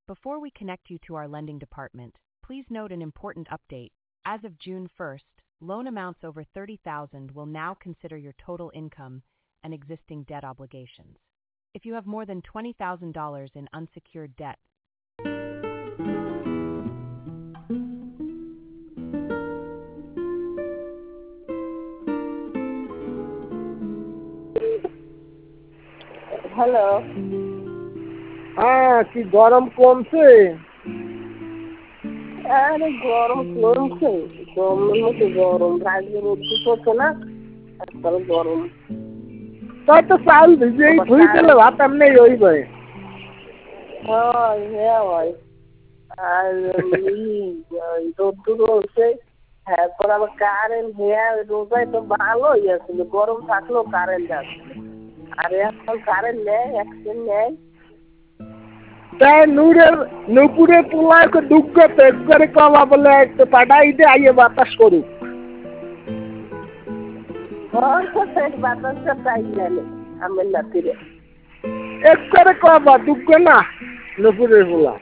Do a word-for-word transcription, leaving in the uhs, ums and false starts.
Before we connect you to our lending department, please note an important update. As of June first, loan amounts over thirty thousand dollars will now consider your total income and existing debt obligations. If you have more than twenty thousand dollars in unsecured debt, hello, হ্যাঁ, কি গরম কমছে? আরে গরম কমছে, গরমের মতো গরম, রাজ্যে রোদ্দুর পড়ছে না, একবারে গরম। তাই তো চাল ভিজিয়েই ধুই দিলে ভাত এমনি হইবে। হয়, হ্যাঁ হয়। আর রোদ্দুর হচ্ছে, হ্যাঁ পর আবার কারেন্ট, হ্যাঁ রোজায় তো ভালোই আসছিল, গরম থাকলেও কারেন্ট আসছিল। আর এখন কারেন্ট নেই, অ্যাকশন নেই। তাই নূরের নুপুরে পোলাকে দুঃখ পেট করে কবা বলে পাঠাই দে আইয়ে বাতাস করুক। বাতাসটা তাই জানে আমার নাতিরে। এক করে কবা দুঃখ না নুপুরের পোলা।